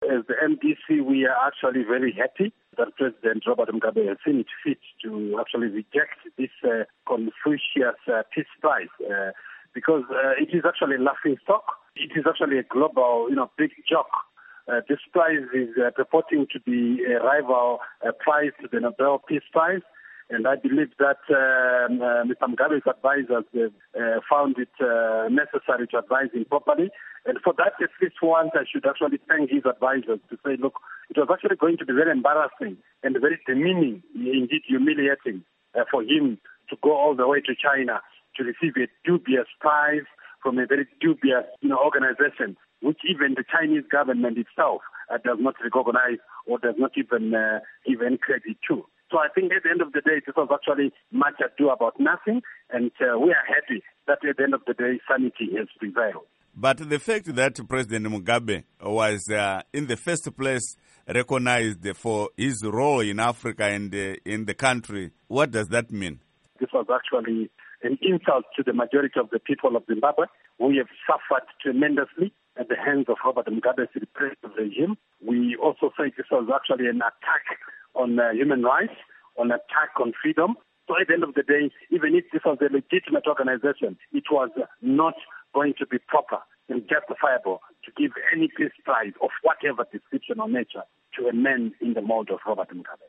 as the MDC, we are actually very happy that President Robert Mugabe has seen it fit to actually reject this Confucius Peace Prize because it is actually a laughing stock. It is actually a global, big joke. This prize is purporting to be a rival prize to the Nobel Peace Prize. And I believe that Mr. Mugabe's advisors found it necessary to advise him properly. And for that, at least once, I should actually thank his advisors to say, look, it was actually going to be very embarrassing and very demeaning, indeed humiliating, for him to go all the way to China to receive a dubious prize from a very dubious organization, which even the Chinese government itself does not recognize or does not even give any credit to. So I think at the end of the day, this was actually much ado about nothing, and we are happy that at the end of the day, sanity has prevailed. But the fact that President Mugabe was, in the first place, recognized for his role in Africa and in the country, what does that mean? This was actually an insult to the majority of the people of Zimbabwe. We have suffered tremendously at the hands of Robert Mugabe's repressive regime. We also say this was actually an attack on human rights, on attack on freedom. So at the end of the day, even if this was a legitimate organization, it was not going to be proper and justifiable to give any peace prize of whatever description or nature to a man in the mold of Robert Mugabe.